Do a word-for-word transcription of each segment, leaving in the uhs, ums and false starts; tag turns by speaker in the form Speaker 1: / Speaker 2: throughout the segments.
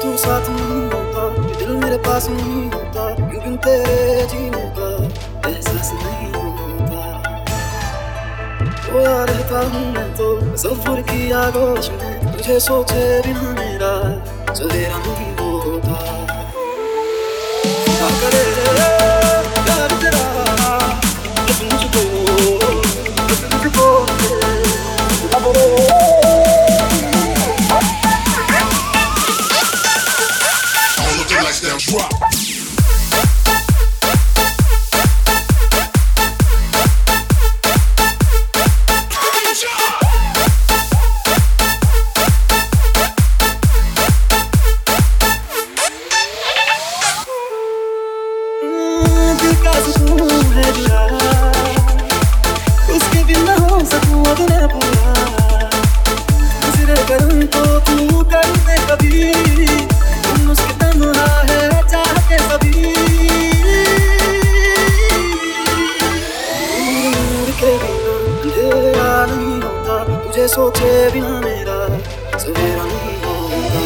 Speaker 1: तू साथ नहीं होता, ये दिल मेरे पास नहीं होता, क्यों बिन तेरे जीने का एहसास नहीं होता। खोया रहता हूँ मैं तो तसव्वुर की आगोश में, तुझे सोचे बिना मेरा सवेरा नहीं होता। क्या करे प्यार तेरा बस मुझको, बस मुझको
Speaker 2: Drop.
Speaker 1: दिल का सुकून है जुड़ा, उसके बिना हो सकूं अब मैं पूरा। गुजरे करूं तो तू कर दे कभी, मुझके तन्हा है चाह के सभी। दूर के बिना अंधेरा नहीं होता, तुझे सोचे बिना मेरा सवेरा नहीं होता।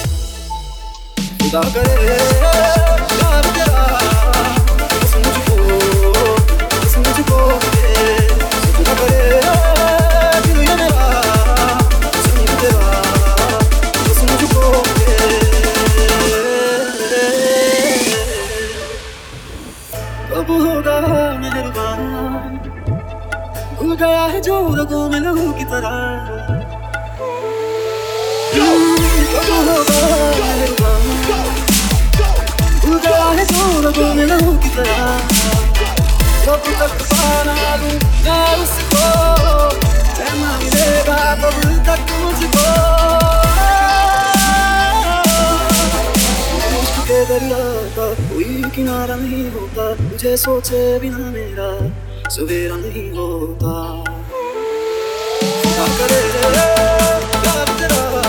Speaker 1: खुदा करे प्यार तेरा बस मुझको, बस मुझको दे। खुदा करे दिल ये मेरा सुन तेरा बस मुझको दे। कब होगा मेहरबान, भूल गया है जो रगों में लहू की तरह। कब होगा मेहरबान, भूल गया है जो रगों में लहू की तरह। कब तक पाना लूं मैं उसको, चैन मिलेगा कब तक मुझको। इश्क के दरिया का कोई किनारा नहीं होता, तुझे सोचे बिना मेरा सवेरा नहीं होता। क्या करे प्यार तेरा